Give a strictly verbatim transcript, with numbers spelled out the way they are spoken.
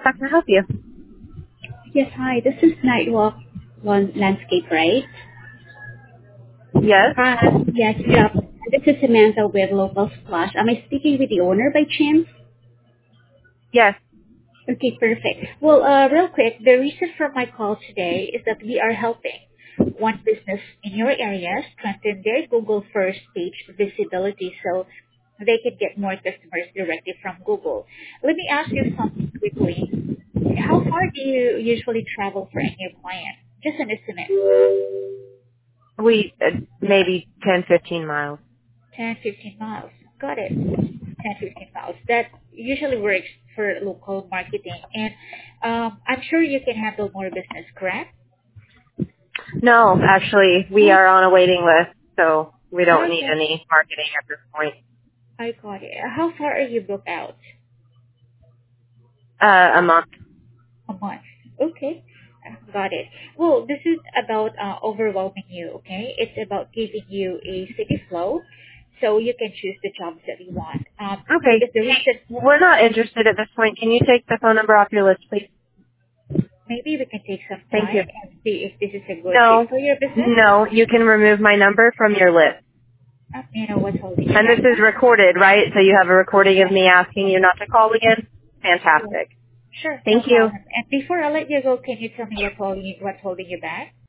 How can I help you? Yes, hi. This is Nightwalk Lawn Landscape, right? Yes. Hi. Yes, yeah. This is Samantha with Local Splash. Am I speaking with the owner by chance? Yes. Okay, perfect. Well, uh, real quick, the reason for my call today is that we are helping one business in your area strengthen their Google first page visibility so they can get more customers directly from Google. Let me ask you something quickly. How far do you usually travel for any client? Just an estimate. We, uh, maybe ten, fifteen miles. ten, fifteen miles. Got it. ten, fifteen miles. That usually works for local marketing. And um, I'm sure you can handle more business, correct? No, actually, we Oh, are on a waiting list, so we don't need okay. any marketing at this point. I got it. How far are you booked out? Uh, a month. A month. Okay. Got it. Well, this is about uh, overwhelming you, okay? It's about giving you a city flow so you can choose the jobs that you want. Um, Okay. because the reason, We're not interested at this point. Can you take the phone number off your list, please? maybe we can take some Thank you. time and see if this is a good fit No. for your business. No, you can remove my number from your list. Uh, you know what's holding you And this back is now? recorded, right? So you have a recording of Yes. me asking you not to call again? Yes. Fantastic. Sure, no Thank you. problem. And before I let you go, can you tell me what's holding you, what's holding you back?